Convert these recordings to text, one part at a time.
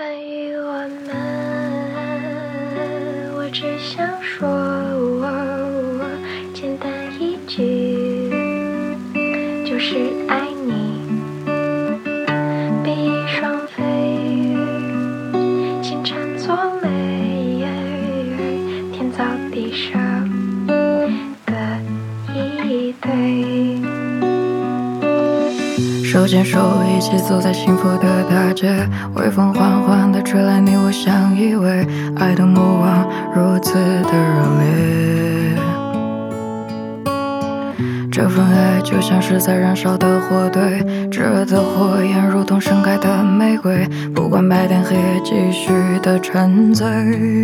关于我们，我只想说，简单一句，就是爱你。比翼双飞，星辰作美，天造地设的一对。 手牵手一起走在幸福的大街，微风缓缓地吹来，你我相依偎，爱的目光如此的热烈。这份爱就像是在燃烧的火堆，炙热的火焰如同盛开的玫瑰，不管白天黑夜继续的沉醉。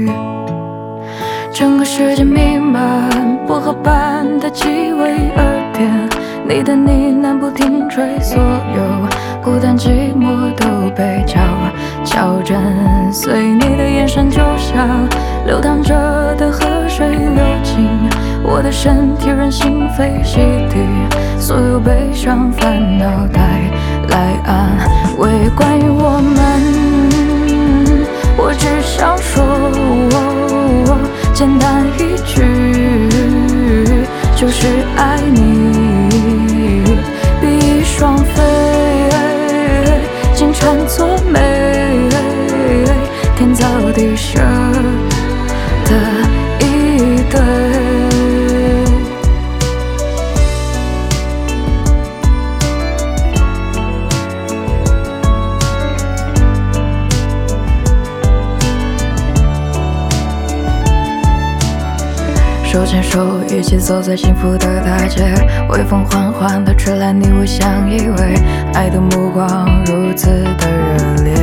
整个世界弥漫薄荷般的气味，耳边你的呢喃不停吹，所有孤单寂寞都被悄悄震碎。你的眼神就像流淌着的河水，流进我的身体，任心飞，洗涤所有悲伤烦恼，带来安慰。关于我们，我只想说，简单一句，就是爱你。比翼双飞，金蝉作美，天造地设的一对。手牵手一起走在幸福的大街，微风缓缓地吹来，你我相依偎，爱的目光如此的热烈。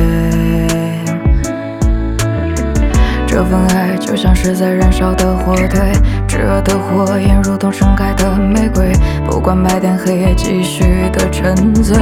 这份爱就像是在燃烧的火堆，炙热的火焰如同盛开的玫瑰，不管白天黑夜继续的沉醉。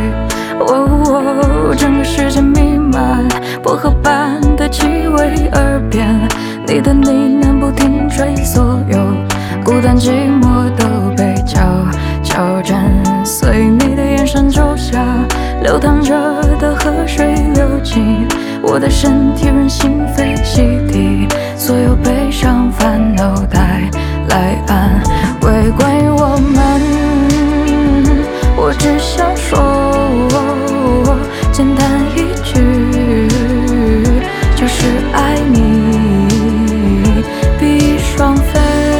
整个世界弥漫薄荷般的气味，耳边你的呢喃不停吹，所有孤单寂寞都被悄悄震碎。你的眼神就像流淌着的河水，流进我的身体，任心飞，洗涤所有悲伤烦恼，带来安慰。关于我们，我只想说，简单一句，就是爱你。比翼双飞，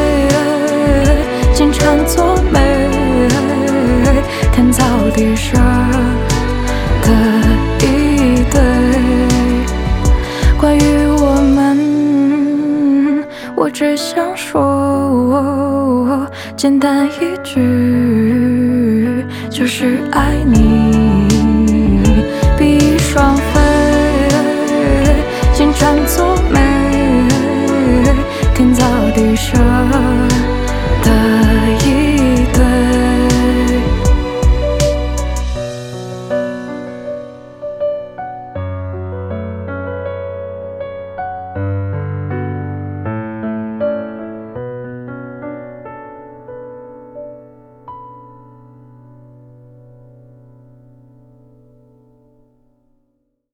金蝉作美，天造地设的一对。关于我们，我只想说，简单一句，就是爱你。比翼双飞，金蝉作美，天造地设。